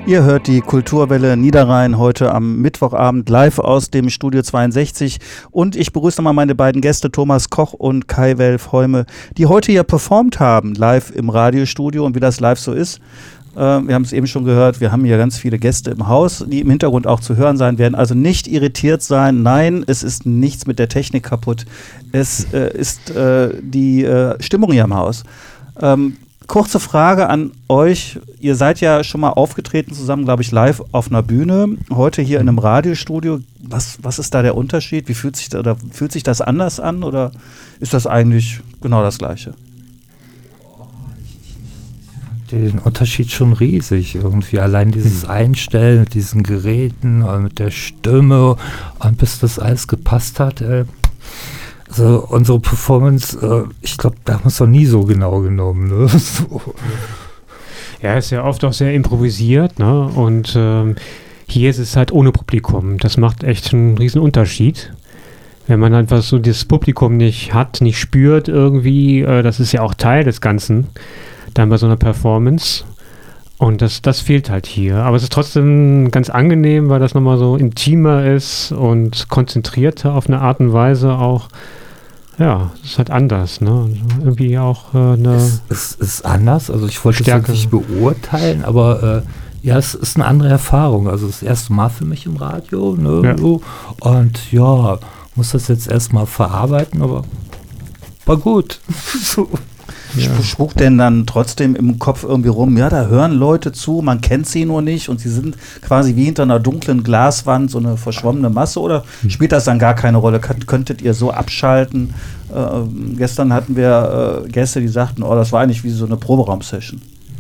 Ihr hört die Kulturwelle Niederrhein heute am Mittwochabend live aus dem Studio 62 und ich begrüße nochmal meine beiden Gäste Thomas Koch und Kai Welf-Heume, die heute hier performt haben, live im Radiostudio und wie das live so ist. Wir haben es eben schon gehört, wir haben hier ganz viele Gäste im Haus, die im Hintergrund auch zu hören sein werden, also nicht irritiert sein, nein, es ist nichts mit der Technik kaputt, es ist die Stimmung hier im Haus. Kurze Frage an euch. Ihr seid ja schon mal aufgetreten zusammen, glaube ich, live auf einer Bühne. Heute hier in einem Radiostudio. Was ist da der Unterschied? Wie fühlt sich das anders an oder ist das eigentlich genau das Gleiche? Den Unterschied schon riesig irgendwie. Allein dieses Einstellen mit diesen Geräten und mit der Stimme und bis das alles gepasst hat. Also unsere Performance, ich glaube, da haben wir es noch nie so genau genommen. Ne? So. Ja, ist ja oft auch sehr improvisiert, ne? Und hier ist es halt ohne Publikum. Das macht echt einen riesen Unterschied. Wenn man einfach so das Publikum nicht hat, nicht spürt irgendwie, das ist ja auch Teil des Ganzen, dann bei so einer Performance. Und das fehlt halt hier. Aber es ist trotzdem ganz angenehm, weil das nochmal so intimer ist und konzentrierter auf eine Art und Weise auch. Ja, es ist halt anders, ne? Irgendwie auch Es ist anders, also ich wollte es jetzt nicht beurteilen, aber ja, es ist eine andere Erfahrung. Also das erste Mal für mich im Radio, ne? Ja. So. Und ja, muss das jetzt erstmal verarbeiten, aber war gut. So. Ja. Spukt denn dann trotzdem im Kopf irgendwie rum, ja, da hören Leute zu, man kennt sie nur nicht und sie sind quasi wie hinter einer dunklen Glaswand so eine verschwommene Masse oder spielt das dann gar keine Rolle? Könntet ihr so abschalten? Gestern hatten wir Gäste, die sagten, oh, das war eigentlich wie so eine Proberaum-Session.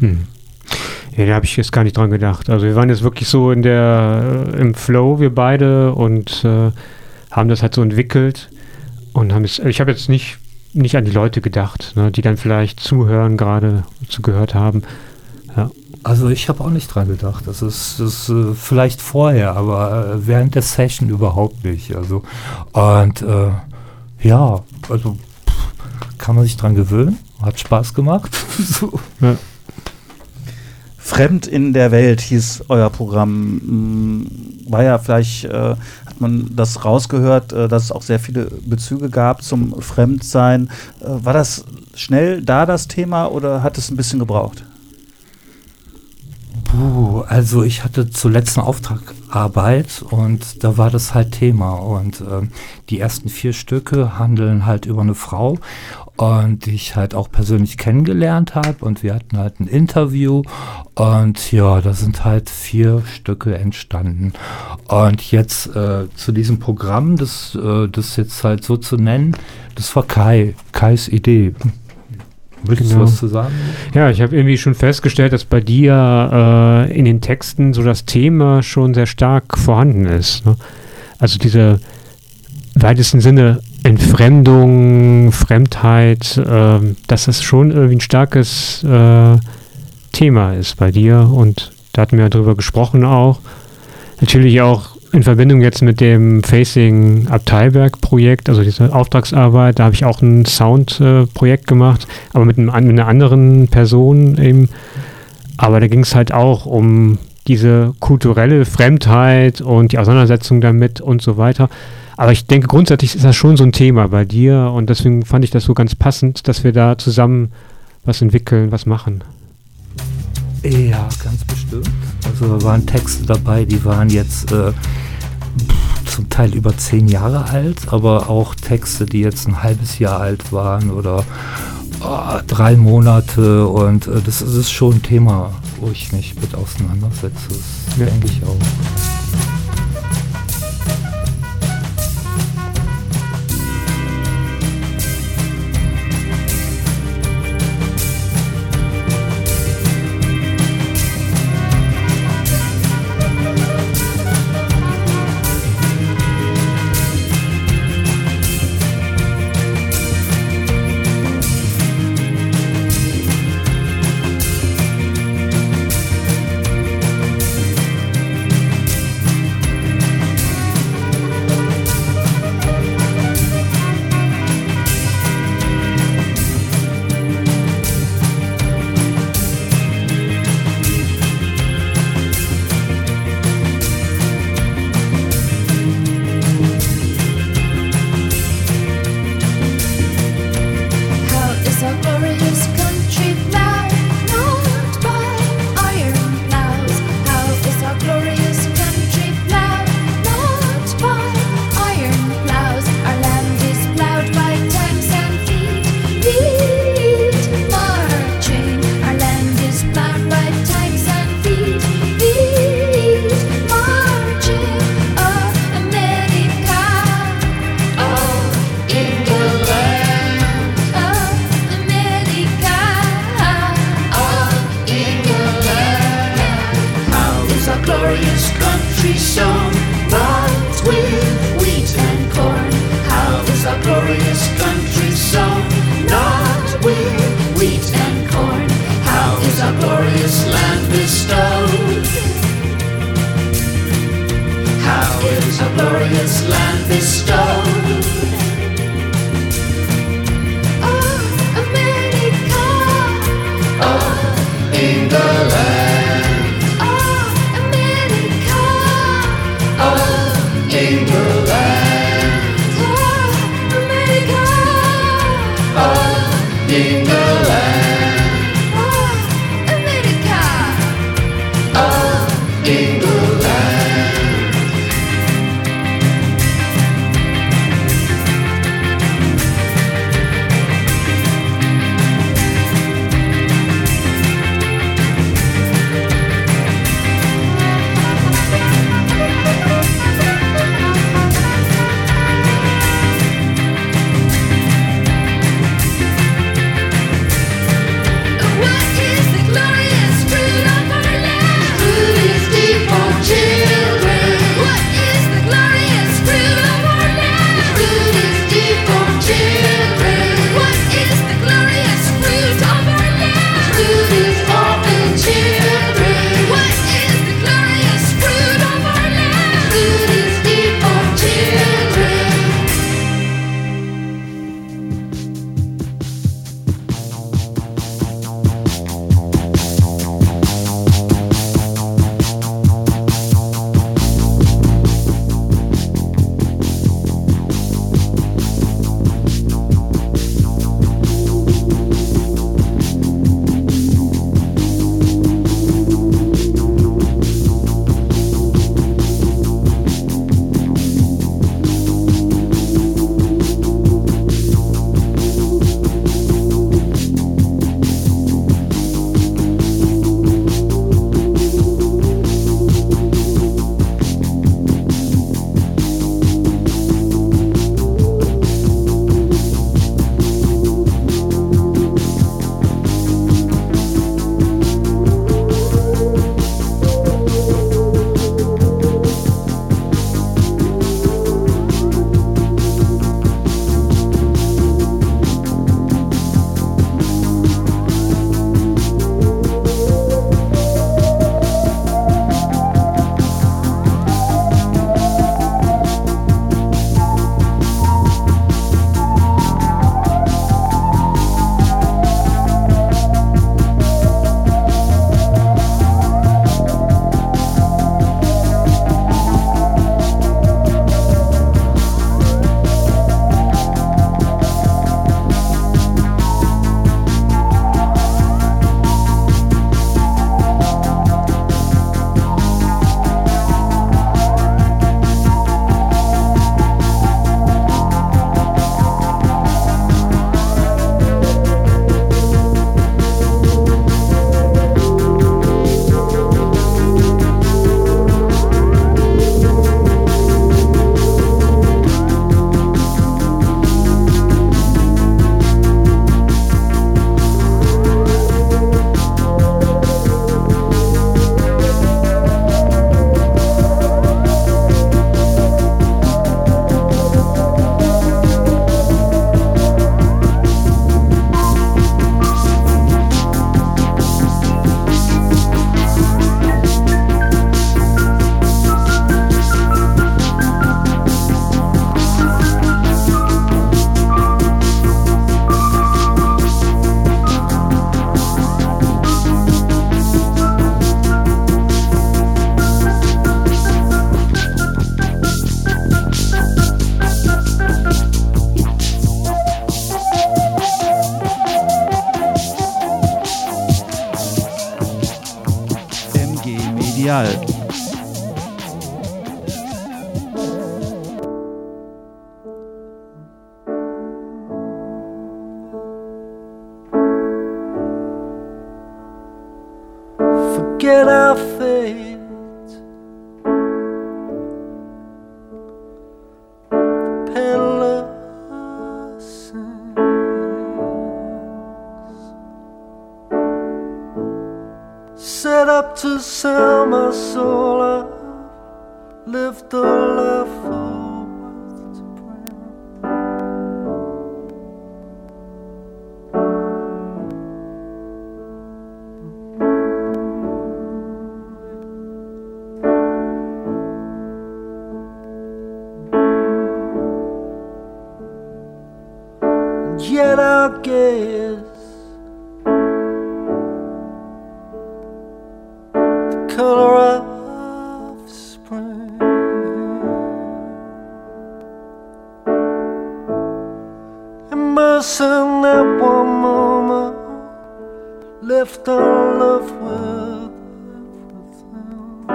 Ja, da habe ich jetzt gar nicht dran gedacht. Also wir waren jetzt wirklich so im Flow, wir beide, und haben das halt so entwickelt und ich habe jetzt nicht an die Leute gedacht, ne, die dann vielleicht zuhören, gerade zugehört haben. Ja. Also ich habe auch nicht dran gedacht. Das ist vielleicht vorher, aber während der Session überhaupt nicht. Also und ja, also kann man sich dran gewöhnen. Hat Spaß gemacht. So. Ja. Fremd in der Welt hieß euer Programm. War ja vielleicht, hat man das rausgehört, dass es auch sehr viele Bezüge gab zum Fremdsein. War das schnell da, das Thema, oder hat es ein bisschen gebraucht? Also ich hatte zuletzt eine Auftragarbeit und da war das halt Thema. Und die ersten 4 Stücke handeln halt über eine Frau, und die ich halt auch persönlich kennengelernt habe, und wir hatten halt ein Interview und ja, da sind halt 4 Stücke entstanden. Und jetzt zu diesem Programm, das jetzt halt so zu nennen, das war Kais Idee. Willst du was zu sagen? Ja, ich habe irgendwie schon festgestellt, dass bei dir in den Texten so das Thema schon sehr stark vorhanden ist. Ne? Also diese weitesten Sinne Entfremdung, Fremdheit, dass das schon irgendwie ein starkes Thema ist bei dir, und da hatten wir darüber gesprochen auch. Natürlich auch in Verbindung jetzt mit dem Facing Abteilwerk-Projekt, also diese Auftragsarbeit, da habe ich auch ein Soundprojekt gemacht, aber mit einer anderen Person eben. Aber da ging es halt auch um diese kulturelle Fremdheit und die Auseinandersetzung damit und so weiter. Aber ich denke, grundsätzlich ist das schon so ein Thema bei dir, und deswegen fand ich das so ganz passend, dass wir da zusammen was entwickeln, was machen. Ja, ganz bestimmt. Also da waren Texte dabei, die waren jetzt zum Teil über 10 Jahre alt, aber auch Texte, die jetzt ein halbes Jahr alt waren oder 3 Monate, und das ist schon ein Thema, wo ich mich mit auseinandersetze. Das denke ich auch. country song, not with wheat and corn. How is our glorious country song, not with wheat and corn? How is our glorious land bestowed? How is our glorious land bestowed? Oh, America! Oh, England! Oh, America! Oh, England! Oh, America! Oh, England! Oh, America! Oh, England! Medial. Forget our fate. Peddlers set up to sell my soul out lift the love forward to yet I guess the color of spring immersing that one moment left on love with everything.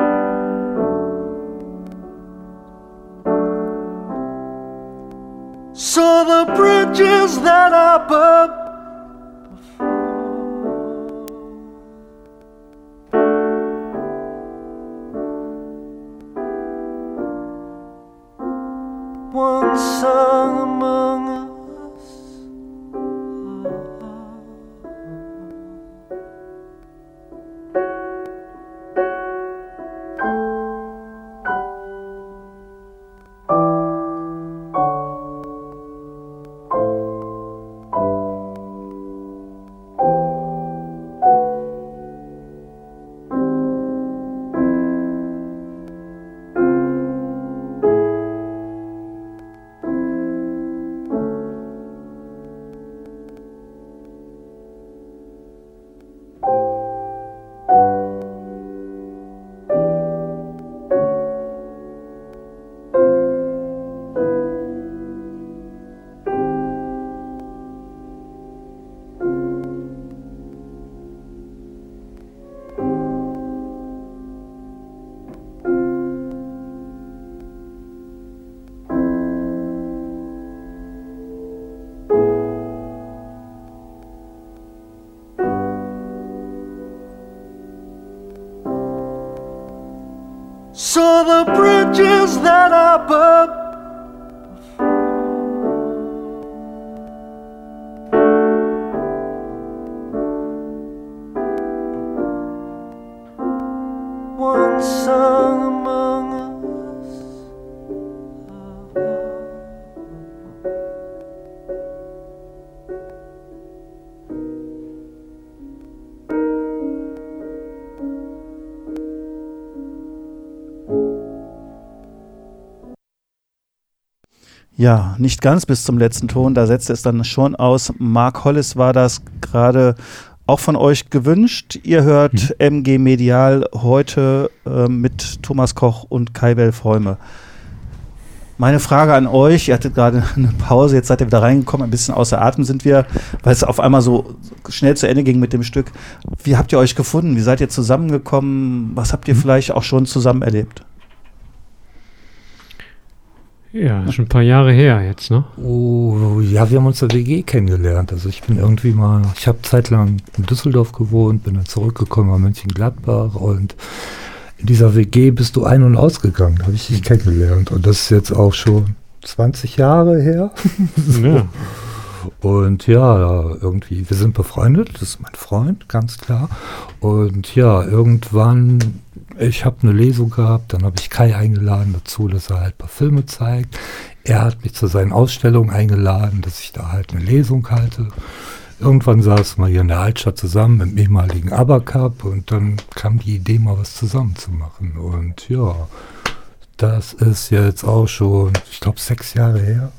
So the bridges that I burned one song among us. So the bridges that I burned one song among us. Ja, nicht ganz bis zum letzten Ton, da setzte es dann schon aus. Mark Hollis war das gerade auch von euch gewünscht. Ihr hört MG Medial heute mit Thomas Koch und Kai Welf-Heume. Meine Frage an euch, ihr hattet gerade eine Pause, jetzt seid ihr wieder reingekommen, ein bisschen außer Atem sind wir, weil es auf einmal so schnell zu Ende ging mit dem Stück. Wie habt ihr euch gefunden? Wie seid ihr zusammengekommen? Was habt ihr vielleicht auch schon zusammen erlebt? Ja, schon ein paar Jahre her jetzt, ne? Oh, ja, wir haben uns in der WG kennengelernt. Also ich habe zeitlang in Düsseldorf gewohnt, bin dann zurückgekommen nach Mönchengladbach und in dieser WG bist du ein- und ausgegangen, habe ich dich kennengelernt. Und das ist jetzt auch schon 20 Jahre her. Ja. Und ja, irgendwie, wir sind befreundet, das ist mein Freund, ganz klar. Und ja, irgendwann, ich habe eine Lesung gehabt, dann habe ich Kai eingeladen dazu, dass er halt ein paar Filme zeigt. Er hat mich zu seinen Ausstellungen eingeladen, dass ich da halt eine Lesung halte. Irgendwann saßen wir hier in der Altstadt zusammen mit dem ehemaligen ABBA-Cup und dann kam die Idee, mal was zusammen zu machen. Und ja, das ist jetzt auch schon, ich glaube, 6 Jahre her.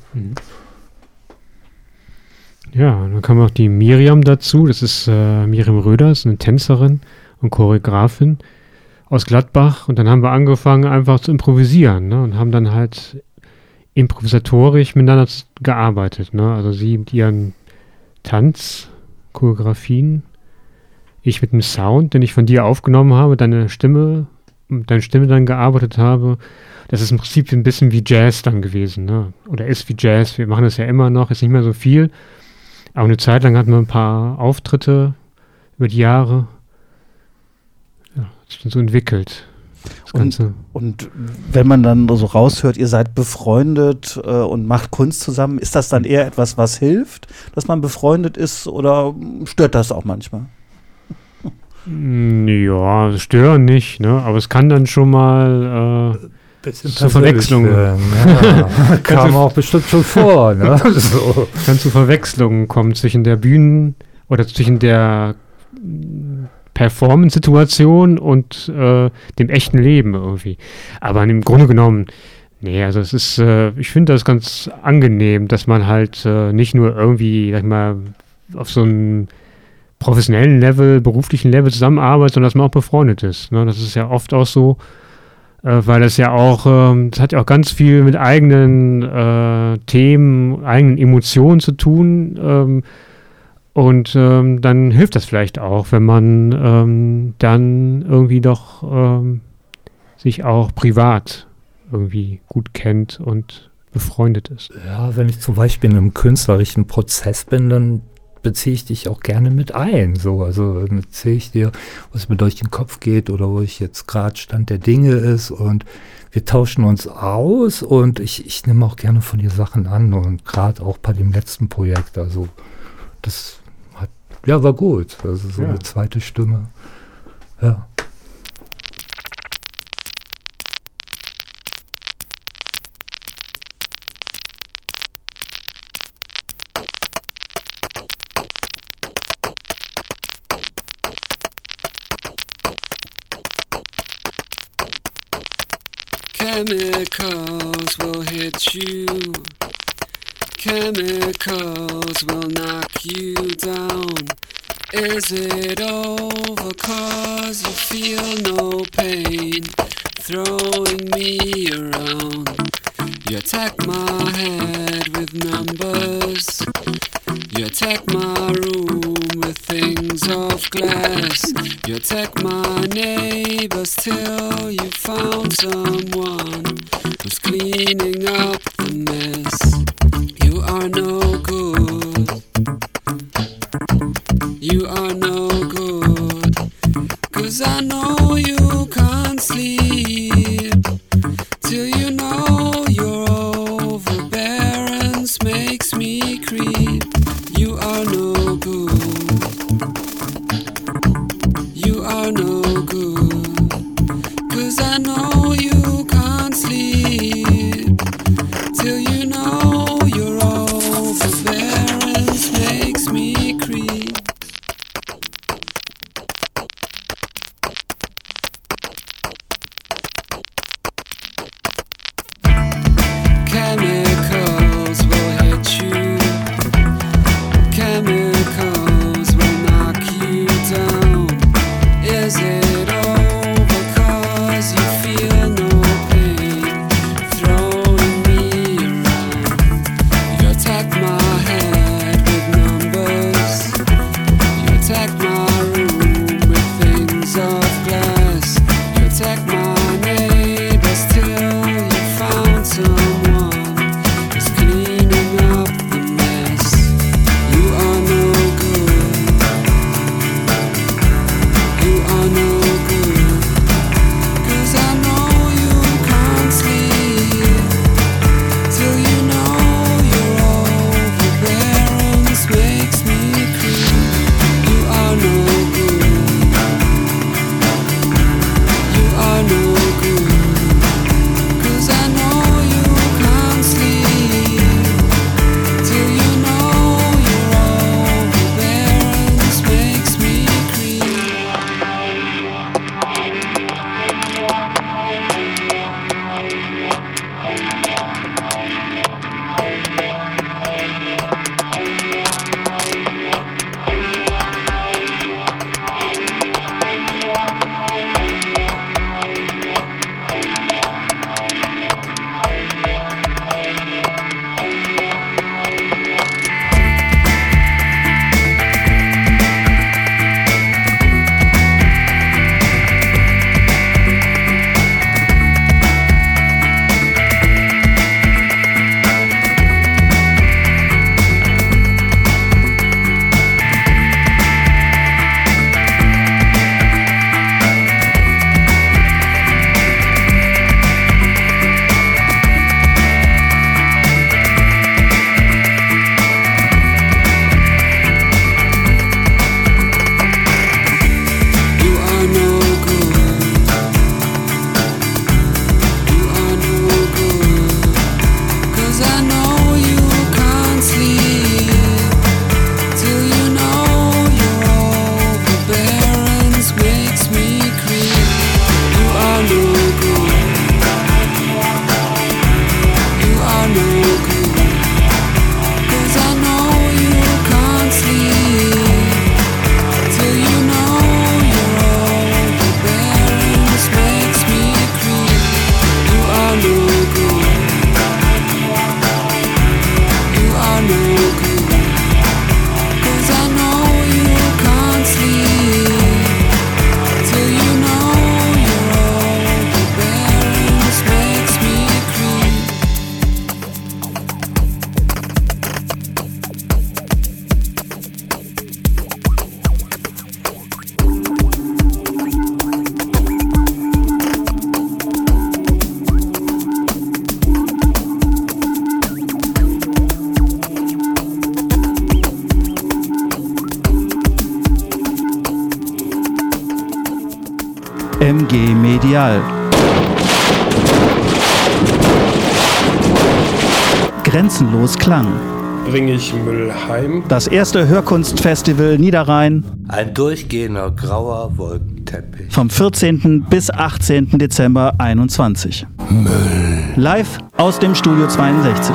Ja, dann kam auch die Miriam dazu. Das ist Miriam Röders, eine Tänzerin und Choreografin aus Gladbach. Und dann haben wir angefangen, einfach zu improvisieren, ne? Und haben dann halt improvisatorisch miteinander gearbeitet, ne? Also sie mit ihren Choreografien, ich mit dem Sound, den ich von dir aufgenommen habe, deine Stimme dann gearbeitet habe. Das ist im Prinzip ein bisschen wie Jazz dann gewesen, ne? Oder ist wie Jazz. Wir machen das ja immer noch, ist nicht mehr so viel. Aber eine Zeit lang hatten wir ein paar Auftritte über die Jahre. Ja, hat sich dann so entwickelt. Das Ganze. Und wenn man dann so raushört, ihr seid befreundet und macht Kunst zusammen, ist das dann eher etwas, was hilft, dass man befreundet ist, oder stört das auch manchmal? Ja, stören nicht, ne? Aber es kann dann schon mal Bisschen zur Verwechslung. Ja, kam auch bestimmt schon vor. Ne? So. Kann zu Verwechslungen kommen zwischen der Bühnen- oder zwischen der Performance-Situation und dem echten Leben irgendwie. Aber im Grunde genommen, nee, also es ist, ich finde das ganz angenehm, dass man halt nicht nur irgendwie, sag ich mal, auf so einem professionellen Level, beruflichen Level zusammenarbeitet, sondern dass man auch befreundet ist. Ne? Das ist ja oft auch so, weil das ja auch, das hat ja auch ganz viel mit eigenen Themen, eigenen Emotionen zu tun. Und dann hilft das vielleicht auch, wenn man dann irgendwie doch sich auch privat irgendwie gut kennt und befreundet ist. Ja, wenn ich zum Beispiel in einem künstlerischen Prozess bin, dann beziehe ich dich auch gerne mit ein. So, also erzähle ich dir, was mir durch den Kopf geht oder wo ich jetzt gerade Stand der Dinge ist und wir tauschen uns aus und ich nehme auch gerne von dir Sachen an und gerade auch bei dem letzten Projekt, also das war gut. Also so eine zweite Stimme. Ja. Chemicals will hit you. Chemicals will knock you down. Is it over 'cause you feel no pain? Throwing me around. You attack my head with numbers. You attack my room with things of glass. You attack my neighbors till you found someone who's cleaning up the mess. You are no good. You are no good. 'Cause I know you can't sleep till you know your overbearance makes me creep. You are no good. You are no good. 'Cause I know you can't sleep till you know your overbearance makes me creep. Chemicals will hit you. Chemicals will knock you down. Is it over 'cause you feel Metall. Grenzenlos Klang. Bringe ich Müll heim? Das erste Hörkunstfestival Niederrhein. Ein durchgehender grauer Wolkenteppich. Vom 14. bis 18. Dezember 21. Müll. Live aus dem Studio 62.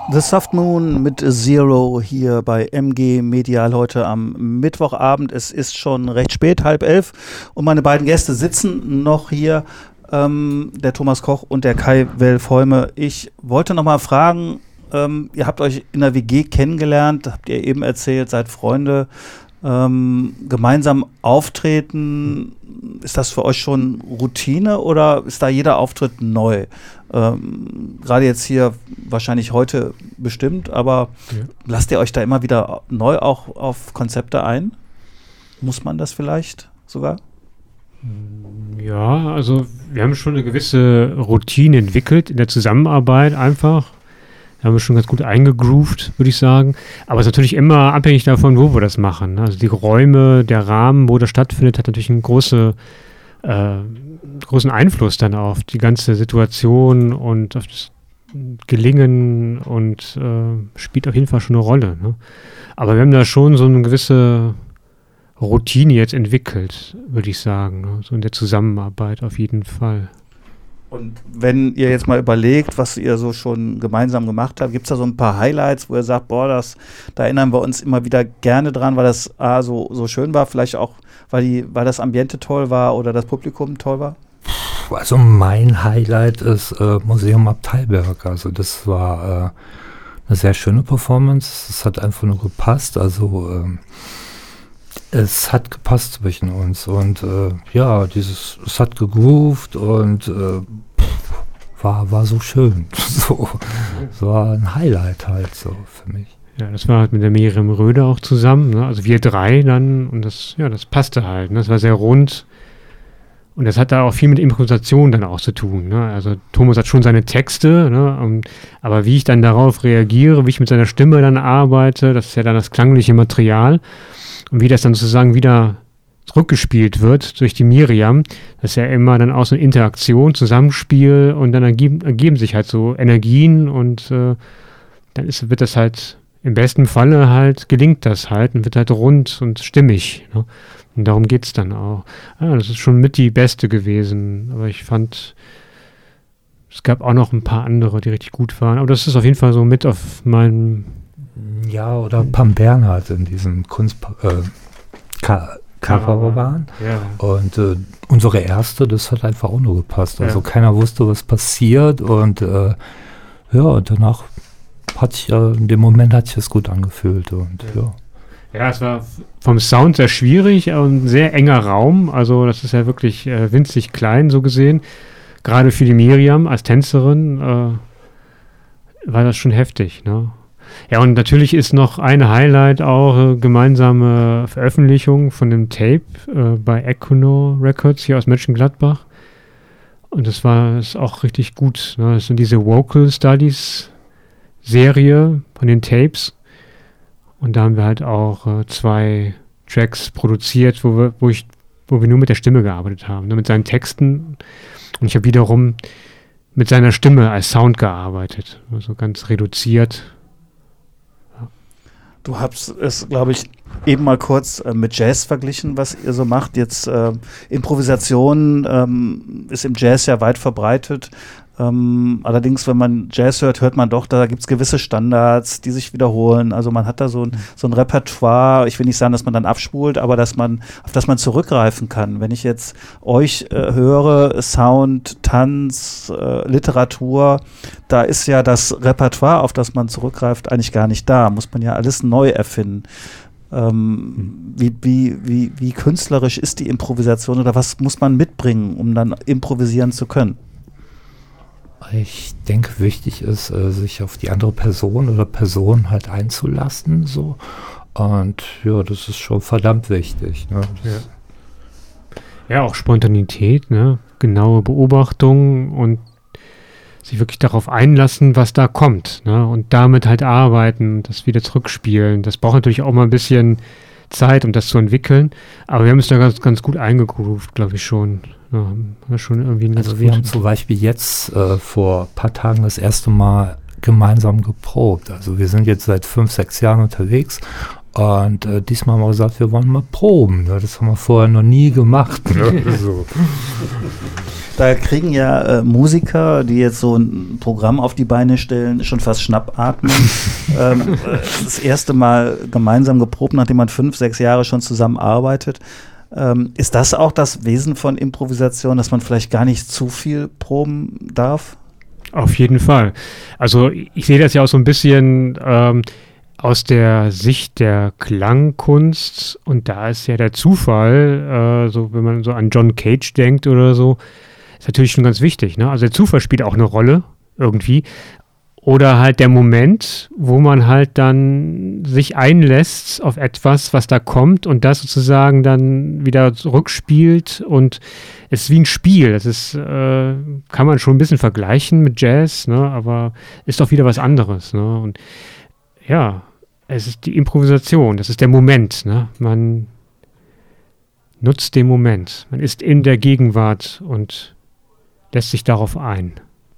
The Soft Moon mit Zero hier bei MG Medial heute am Mittwochabend. Es ist schon recht spät, 10:30 und meine beiden Gäste sitzen noch hier, der Thomas Koch und der Kai Welf-Heume. Ich wollte noch mal fragen, ihr habt euch in der WG kennengelernt, habt ihr eben erzählt, seid Freunde, gemeinsam auftreten. Ist das für euch schon Routine oder ist da jeder Auftritt neu? Gerade jetzt hier wahrscheinlich heute bestimmt, aber lasst ihr euch da immer wieder neu auch auf Konzepte ein? Muss man das vielleicht sogar? Ja, also wir haben schon eine gewisse Routine entwickelt in der Zusammenarbeit einfach. Da haben wir schon ganz gut eingegroovt, würde ich sagen. Aber es ist natürlich immer abhängig davon, wo wir das machen. Also die Räume, der Rahmen, wo das stattfindet, hat natürlich einen großen Einfluss dann auf die ganze Situation und auf das Gelingen und spielt auf jeden Fall schon eine Rolle. Ne? Aber wir haben da schon so eine gewisse Routine jetzt entwickelt, würde ich sagen. Ne? So in der Zusammenarbeit auf jeden Fall. Und wenn ihr jetzt mal überlegt, was ihr so schon gemeinsam gemacht habt, gibt es da so ein paar Highlights, wo ihr sagt, boah, da erinnern wir uns immer wieder gerne dran, weil das so schön war, vielleicht auch, weil das Ambiente toll war oder das Publikum toll war? Also mein Highlight ist Museum Abteilberg. Also das war eine sehr schöne Performance. Es hat einfach nur gepasst. Also es hat gepasst zwischen uns und es hat gegroovt und war so schön. So, es war ein Highlight halt so für mich. Ja, das war halt mit der Miriam Röder auch zusammen, ne? Also wir drei dann und das passte halt. Ne? Das war sehr rund und das hat da auch viel mit Improvisation dann auch zu tun. Ne? Also Thomas hat schon seine Texte, ne? Aber wie ich dann darauf reagiere, wie ich mit seiner Stimme dann arbeite, das ist ja dann das klangliche Material. Und wie das dann sozusagen wieder zurückgespielt wird durch die Miriam, das ist ja immer dann auch so eine Interaktion, Zusammenspiel und dann ergeben sich halt so Energien und dann wird das halt, im besten Falle halt, gelingt das halt und wird halt rund und stimmig. Ne? Und darum geht es dann auch. Ja, das ist schon mit die beste gewesen, aber ich fand, es gab auch noch ein paar andere, die richtig gut waren, aber das ist auf jeden Fall so mit auf meinem... Ja, oder Pam Bernhard in diesem Cover waren. Ja. Und unsere erste, das hat einfach auch nur gepasst. Also keiner wusste, was passiert. Und danach in dem Moment hat sich das gut angefühlt. Und ja, es war vom Sound sehr schwierig und ein sehr enger Raum. Also das ist ja wirklich winzig klein, so gesehen. Gerade für die Miriam als Tänzerin war das schon heftig, ne? Ja, und natürlich ist noch ein Highlight auch gemeinsame Veröffentlichung von dem Tape bei Equino Records hier aus Mönchengladbach. Und das ist auch richtig gut. Ne? Das sind diese Vocal Studies Serie von den Tapes. Und da haben wir halt auch 2 Tracks produziert, wo wir nur mit der Stimme gearbeitet haben, ne? Mit seinen Texten. Und ich habe wiederum mit seiner Stimme als Sound gearbeitet. Also ganz reduziert. Du hast es, glaube ich, eben mal kurz mit Jazz verglichen, was ihr so macht. Jetzt Improvisation ist im Jazz ja weit verbreitet. Allerdings, wenn man Jazz hört man doch, da gibt es gewisse Standards, die sich wiederholen. Also man hat da so ein Repertoire. Ich will nicht sagen, dass man dann abspult, aber auf das man zurückgreifen kann. Wenn ich jetzt euch höre, Sound, Tanz, Literatur, da ist ja das Repertoire, auf das man zurückgreift, eigentlich gar nicht da. Muss man ja alles neu erfinden. Wie künstlerisch ist die Improvisation oder was muss man mitbringen, um dann improvisieren zu können? Ich denke, wichtig ist, sich auf die andere Person oder Person halt einzulassen, so. Und ja, das ist schon verdammt wichtig. Ne? Ja, auch Spontanität, ne? Genaue Beobachtung und sich wirklich darauf einlassen, was da kommt, ne? Und damit halt arbeiten, das wieder zurückspielen. Das braucht natürlich auch mal ein bisschen Zeit, um das zu entwickeln. Aber wir haben es da ganz gut eingegroovt, glaube ich schon. Ja, schon irgendwie also wir haben zum Beispiel jetzt vor ein paar Tagen das erste Mal gemeinsam geprobt. Also wir sind jetzt seit 5-6 Jahren unterwegs Und diesmal haben wir gesagt, wir wollen mal proben. Ne? Das haben wir vorher noch nie gemacht. Ne? So. Da kriegen ja Musiker, die jetzt so ein Programm auf die Beine stellen, schon fast Schnappatmen. Das erste Mal gemeinsam geprobt, nachdem man 5, 6 Jahre schon zusammenarbeitet. Ist das auch das Wesen von Improvisation, dass man vielleicht gar nicht zu viel proben darf? Auf jeden Fall. Also ich sehe das ja auch so ein bisschen aus der Sicht der Klangkunst, und da ist ja der Zufall, so wenn man so an John Cage denkt oder so, ist natürlich schon ganz wichtig. Ne? Also der Zufall spielt auch eine Rolle irgendwie. Oder halt der Moment, wo man halt dann sich einlässt auf etwas, was da kommt und das sozusagen dann wieder zurückspielt, und es ist wie ein Spiel. Das ist, kann man schon ein bisschen vergleichen mit Jazz, ne? Aber ist doch wieder was anderes. Ne? Und ja, es ist die Improvisation, das ist der Moment. Ne? Man nutzt den Moment, man ist in der Gegenwart und lässt sich darauf ein.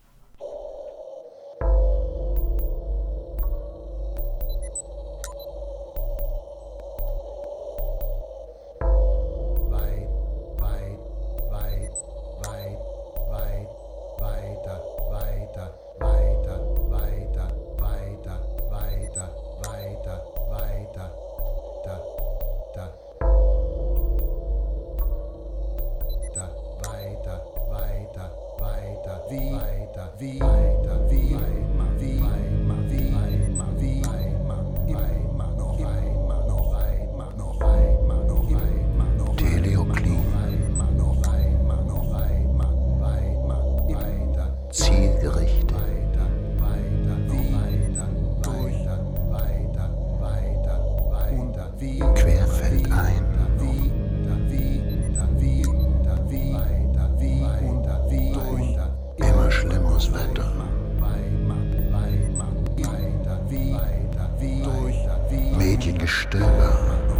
Mediengestöber.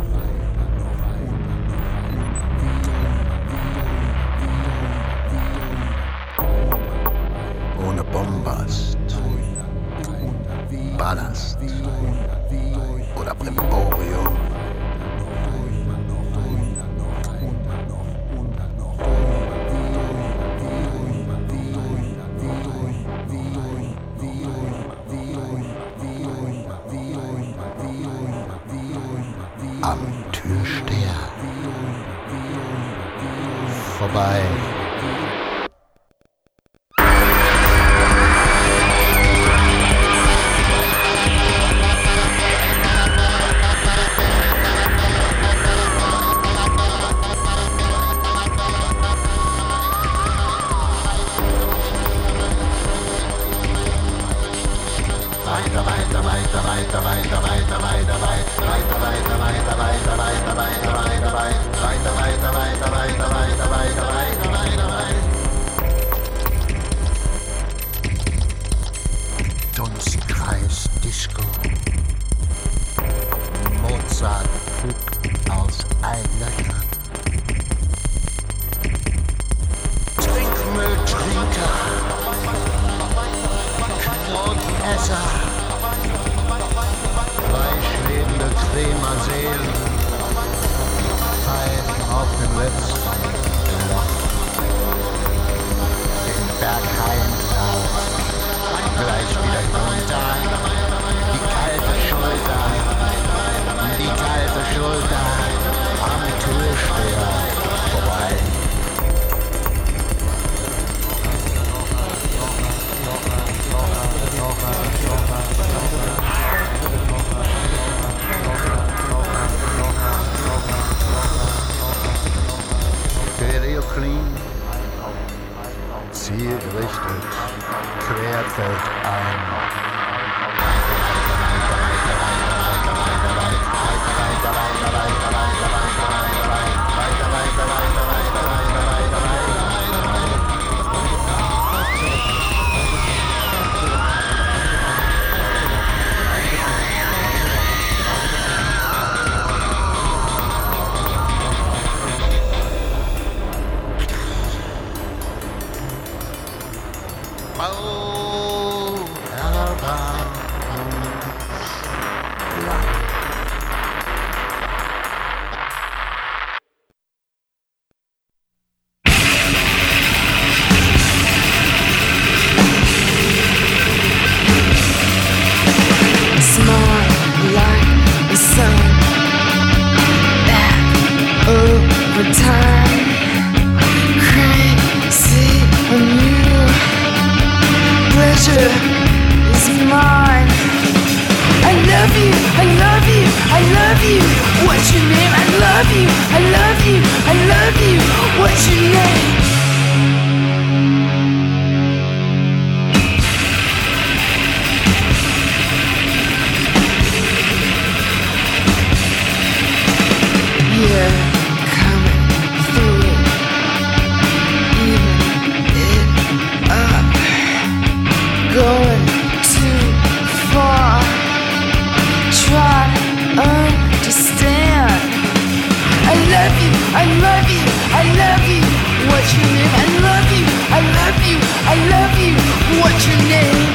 Ohne Bombast, Ballast oder Brimborium. Am Türsteher vorbei. Dunstkreis Disco. Mozart Fuck aus Altlöchern. Trinkmülltrinker. Knotenesser. Fleischlebende Krämerseelen. Pfeifen auf dem letzten Loch. Den Berghain raus. Gleich wieder runter. Die kalte Schulter am Türsteher vorbei. Stereoclean, zielgerichtet, querfeld ein. future is mine. I love you, I love you, I love you. What's your name? I love you, I love you, I love you. What's your name? You're coming through it, even it up, going too far. Try to understand. I love you, I love you, I love you. What's your name? I love you, I love you, I love you. What's your name?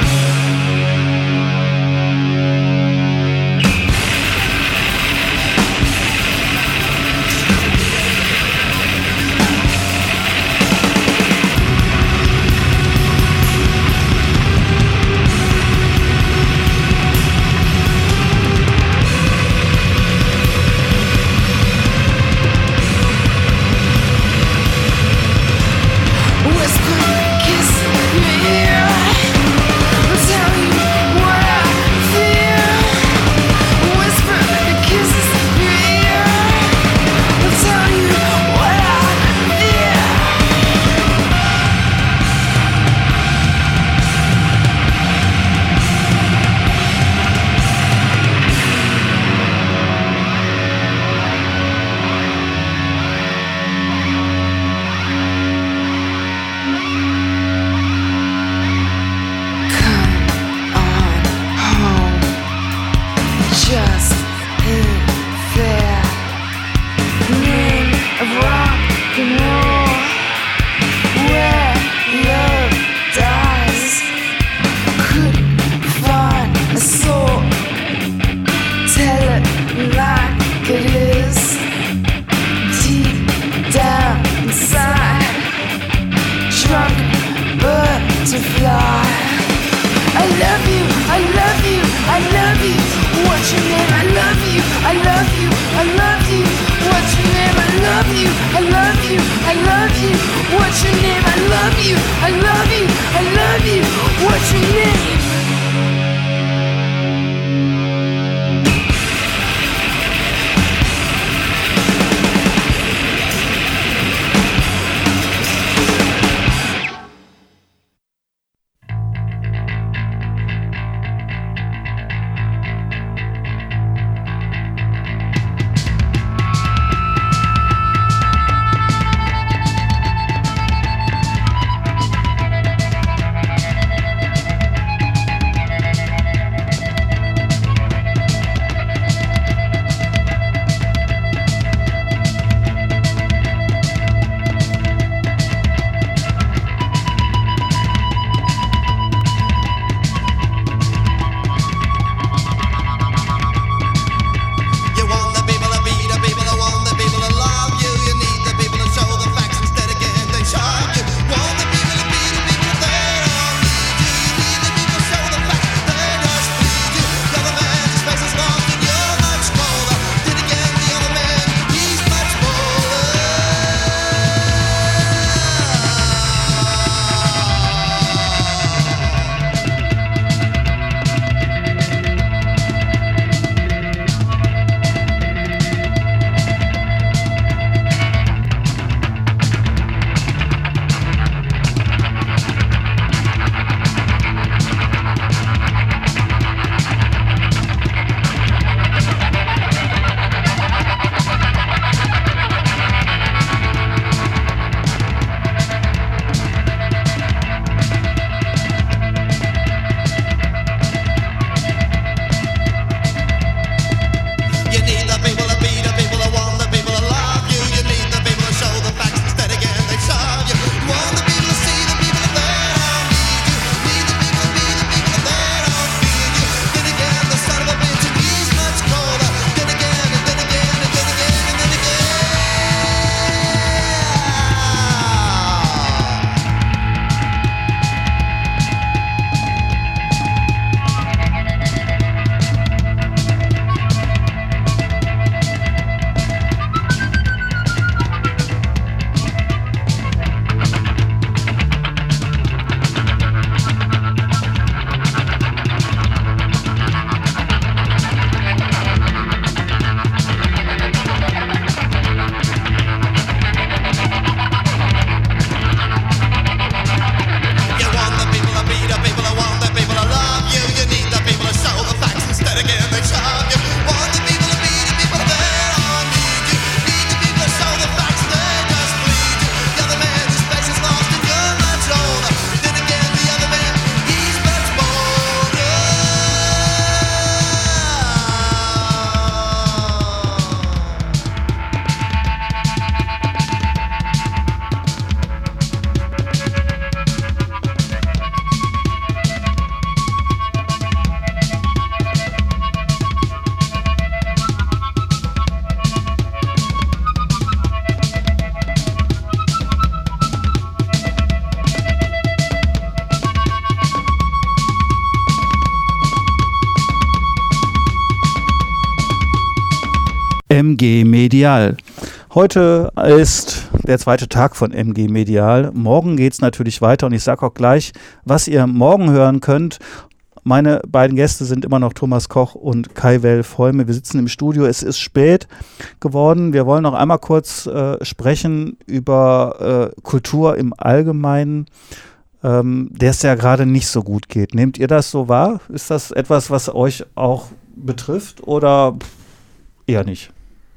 MG Medial. Heute ist der zweite Tag von MG Medial. Morgen geht es natürlich weiter und ich sage auch gleich, was ihr morgen hören könnt. Meine beiden Gäste sind immer noch Thomas Koch und Kai-Welf Heume. Wir sitzen im Studio. Es ist spät geworden. Wir wollen noch einmal kurz sprechen über Kultur im Allgemeinen, der es ja gerade nicht so gut geht. Nehmt ihr das so wahr? Ist das etwas, was euch auch betrifft oder eher nicht?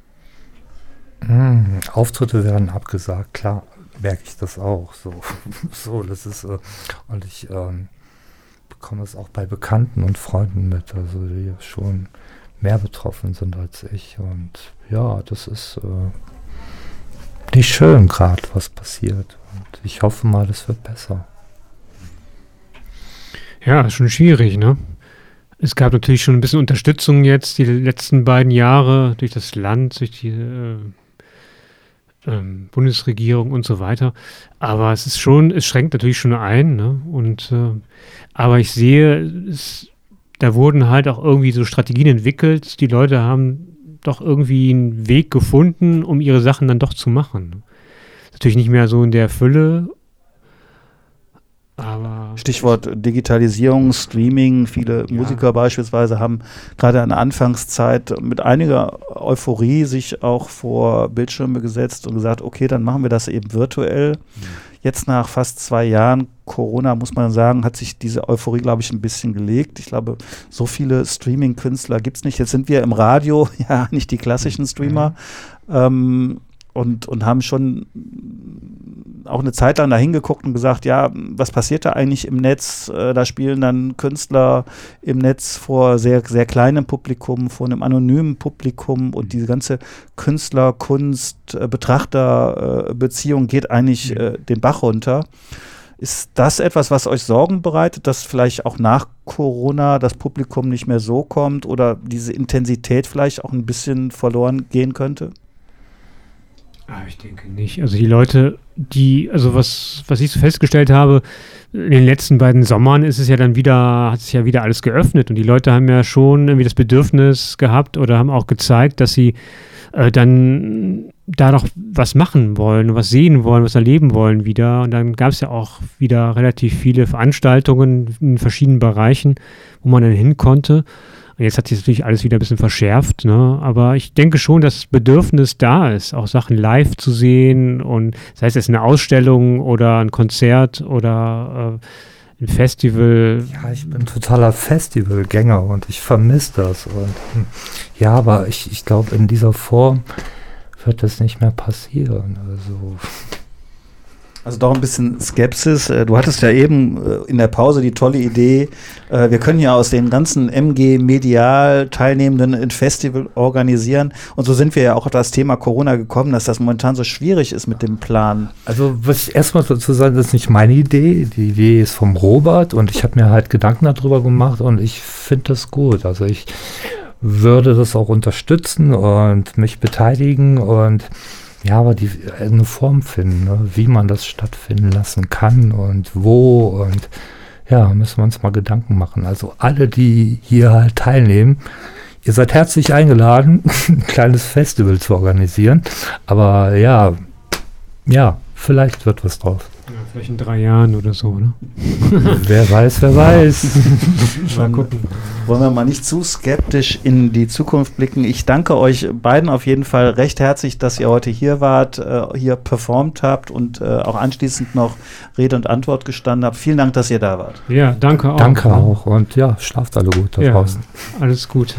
Auftritte werden abgesagt, klar, merke ich das auch. So, das ist, und ich bekomme es auch bei Bekannten und Freunden mit, also die schon mehr betroffen sind als ich. Und ja, das ist nicht schön gerade, was passiert. Und ich hoffe mal, das wird besser. Ja, ist schon schwierig, ne? Es gab natürlich schon ein bisschen Unterstützung jetzt die letzten beiden Jahre durch das Land, durch die Bundesregierung und so weiter. Aber es schränkt natürlich schon ein, ne? Und aber ich sehe, da wurden halt auch irgendwie so Strategien entwickelt. Die Leute haben doch irgendwie einen Weg gefunden, um ihre Sachen dann doch zu machen. Natürlich nicht mehr so in der Fülle. Aber Stichwort Digitalisierung, Streaming. Viele Musiker beispielsweise haben gerade in der Anfangszeit mit einiger Euphorie sich auch vor Bildschirme gesetzt und gesagt, okay, dann machen wir das eben virtuell. Jetzt nach fast 2 Jahren Corona, muss man sagen, hat sich diese Euphorie, glaube ich, ein bisschen gelegt. Ich glaube, so viele Streaming-Künstler gibt es nicht. Jetzt sind wir im Radio, ja, nicht die klassischen Streamer. Und haben schon auch eine Zeit lang da hingeguckt und gesagt, ja, was passiert da eigentlich im Netz? Da spielen dann Künstler im Netz vor sehr, sehr kleinem Publikum, vor einem anonymen Publikum und diese ganze Künstler-Kunst-Betrachter-Beziehung geht eigentlich den Bach runter. Ist das etwas, was euch Sorgen bereitet, dass vielleicht auch nach Corona das Publikum nicht mehr so kommt oder diese Intensität vielleicht auch ein bisschen verloren gehen könnte? Ich denke nicht. Also die Leute, was ich so festgestellt habe, in den letzten beiden Sommern hat es ja wieder alles geöffnet und die Leute haben ja schon irgendwie das Bedürfnis gehabt oder haben auch gezeigt, dass sie dann da noch was machen wollen, was sehen wollen, was erleben wollen wieder. Und dann gab es ja auch wieder relativ viele Veranstaltungen in verschiedenen Bereichen, wo man dann hin konnte. Und jetzt hat sich natürlich alles wieder ein bisschen verschärft, ne? Aber ich denke schon, dass das Bedürfnis da ist, auch Sachen live zu sehen und sei es jetzt eine Ausstellung oder ein Konzert oder ein Festival. Ja, ich bin totaler Festivalgänger und ich vermisse das. Und ja, aber ich glaube, in dieser Form wird das nicht mehr passieren. Also doch ein bisschen Skepsis. Du hattest ja eben in der Pause die tolle Idee, wir können ja aus den ganzen MG Medial Teilnehmenden ein Festival organisieren. Und so sind wir ja auch auf das Thema Corona gekommen, dass das momentan so schwierig ist mit dem Plan. Also was ich erstmal dazu sagen, das ist nicht meine Idee. Die Idee ist vom Robert und ich habe mir halt Gedanken darüber gemacht und ich finde das gut. Also ich würde das auch unterstützen und mich beteiligen und ja, aber eine Form finden, ne, wie man das stattfinden lassen kann und wo und ja, müssen wir uns mal Gedanken machen. Also alle, die hier halt teilnehmen, ihr seid herzlich eingeladen, ein kleines Festival zu organisieren, aber ja, vielleicht wird was drauf. Ja, vielleicht in 3 Jahren oder so, ne? Wer weiß. Mal gucken. Wollen wir mal nicht zu skeptisch in die Zukunft blicken. Ich danke euch beiden auf jeden Fall recht herzlich, dass ihr heute hier wart, hier performt habt und auch anschließend noch Rede und Antwort gestanden habt. Vielen Dank, dass ihr da wart. Ja, danke auch. Danke auch und ja, schlaft alle gut da draußen. Alles Gute.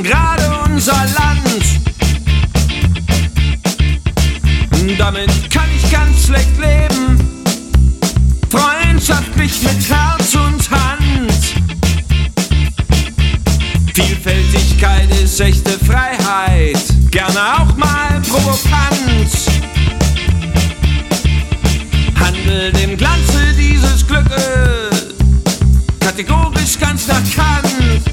retten gerade unser Land. Damit kann ich ganz schlecht leben, freundschaftlich mit Herz und Hand. Vielfältigkeit ist echte Freiheit, gerne auch mal provokant. Handelt im Glanze dieses Glückes, kategorisch ganz nach Kant.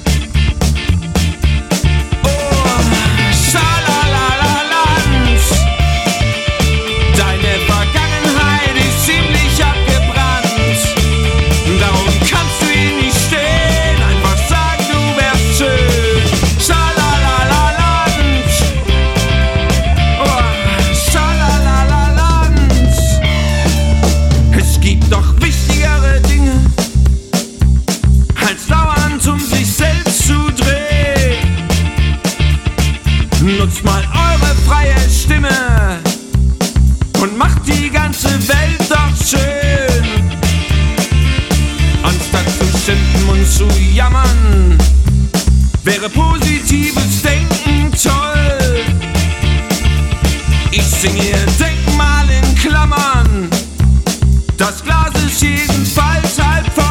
Nutzt mal eure freie Stimme und macht die ganze Welt doch schön. Anstatt zu schimpfen und zu jammern, wäre positives Denken toll. Ich singe hier Denkmal in Klammern, das Glas ist jedenfalls halb voll.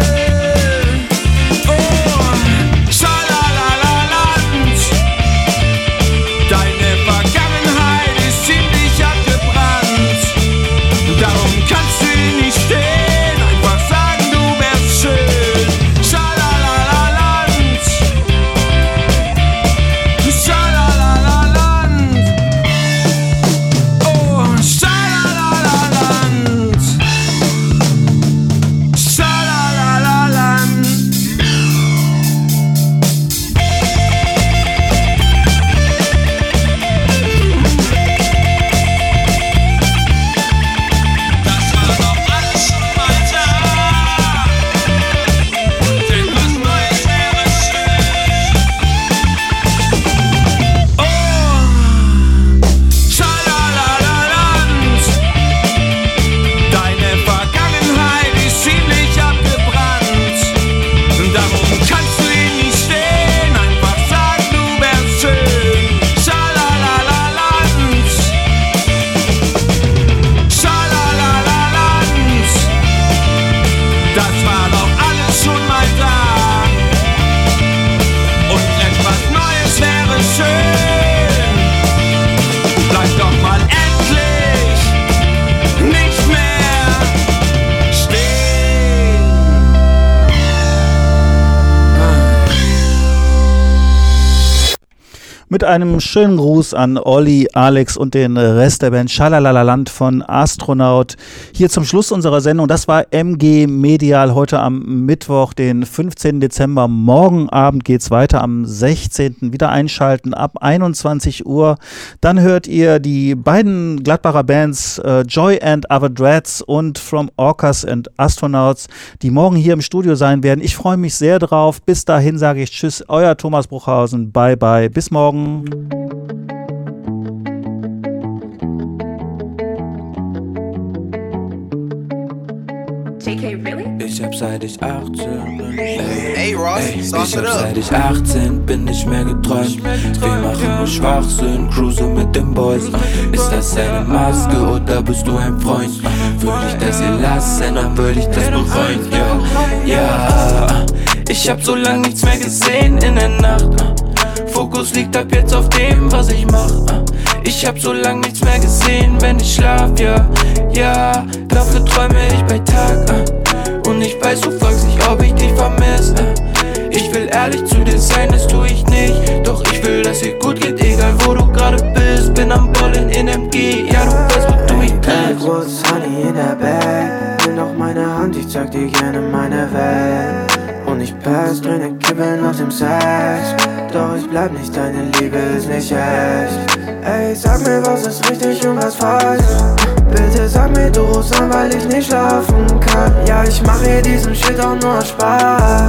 Mit einem schönen Gruß an Olli, Alex und den Rest der Band Schalalaland von Astronaut. Hier zum Schluss unserer Sendung. Das war MG Medial heute am Mittwoch, den 15. Dezember. Morgen Abend geht's weiter am 16. Wieder einschalten ab 21 Uhr. Dann hört ihr die beiden Gladbacher Bands Joy and Other Dreads und From Orcas and Astronauts, die morgen hier im Studio sein werden. Ich freue mich sehr drauf. Bis dahin sage ich Tschüss, euer Thomas Bruchhausen. Bye, bye. Bis morgen. JK, really? Ich hab seit ich 18 bin. Ey, Ross, ich hab seit ich 18 bin nicht mehr geträumt. Wir machen nur Schwachsinn, cruise mit den Boys. Ist das eine Maske oder bist du ein Freund? Würde ich das hier lassen, dann würde ich das bereuen. Ja, ich hab so lange nichts mehr gesehen in der Nacht. Fokus liegt ab jetzt auf dem, was ich mach. Ich hab so lang nichts mehr gesehen, wenn ich schlaf, ja. Dafür träume ich bei Tag, und ich weiß, du fragst dich, ob ich dich vermiss. Ich will ehrlich zu dir sein, das tu ich nicht. Doch ich will, dass dir gut geht, egal wo du gerade bist. Bin am Ballen in MG, ja, du weißt, wo du mich bist. Großes Honey in der Bag, nimm doch meine Hand, ich zeig dir gerne meine Welt. Und ich pass, dreh Kibbeln auf dem Sex. Doch ich bleib nicht, deine Liebe ist nicht echt. Ey, sag mir, was ist richtig und was falsch. Bitte sag mir, du rufst an, weil ich nicht schlafen kann. Ja, ich mach hier diesen Shit auch nur Spaß.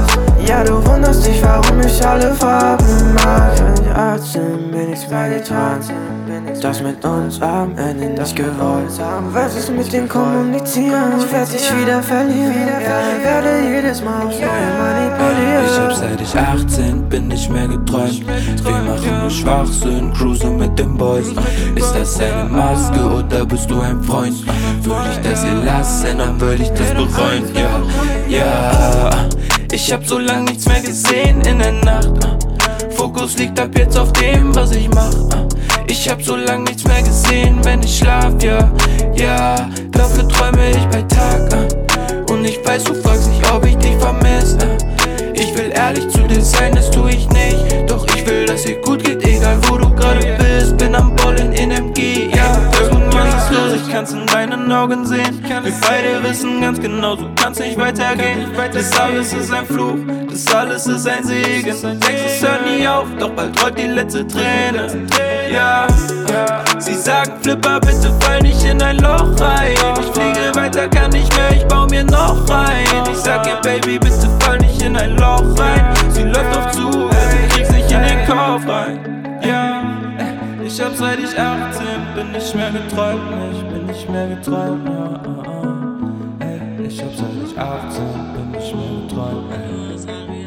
Ja, du wunderst dich, warum ich alle Farben mag. Wenn ich 18 bin ich mehr getan. Das mit uns am Ende nicht gewollt. Was ist mit dem Kommunizieren? Ich werde dich wieder verlieren. Ja, ich werde jedes Mal aufs Neue manipulieren. Ich hab seit ich 18 bin nicht mehr geträumt. Wir machen nur Schwachsinn, cruisen mit den Boys. Ist das eine Maske oder bist du ein Freund? Würde ich das hier lassen, dann würde ich das bereuen. Ja, ich hab so lang nichts mehr gesehen in der Nacht. Fokus liegt ab jetzt auf dem, was ich mach. Ich hab so lang nichts mehr gesehen, wenn ich schlaf, ja, dafür träume ich bei Tag, und ich weiß, du fragst dich, ob ich dich vermiss, Ich will ehrlich zu dir sein, das tu ich nicht, doch ich will, dass dir gut geht, egal wo du gerade bist. Bin am Ballen in MG, ja, irgendwas ist los, ich kann's in deinen Augen sehen. Wir beide wissen ganz genau, so kann's nicht weitergehen. Das alles ist ein Fluch, das alles ist ein Segen. Denkst, es hört nie auf, doch bald rollt die letzte Träne. Ja, sie sagen Flipper, bitte fall nicht in ein Loch rein. Ich fliege weiter, kann nicht mehr, ich bau mir noch rein. Ich sag ihr Baby, bitte fall nicht in ein Loch rein. Sie läuft auf zu, sie kriegt sich in den Kopf rein. Ja, ich hab seit ich 18 bin nicht mehr geträumt, ich bin nicht mehr geträumt, ja. Ich hab seit ich 18 bin nicht mehr geträumt,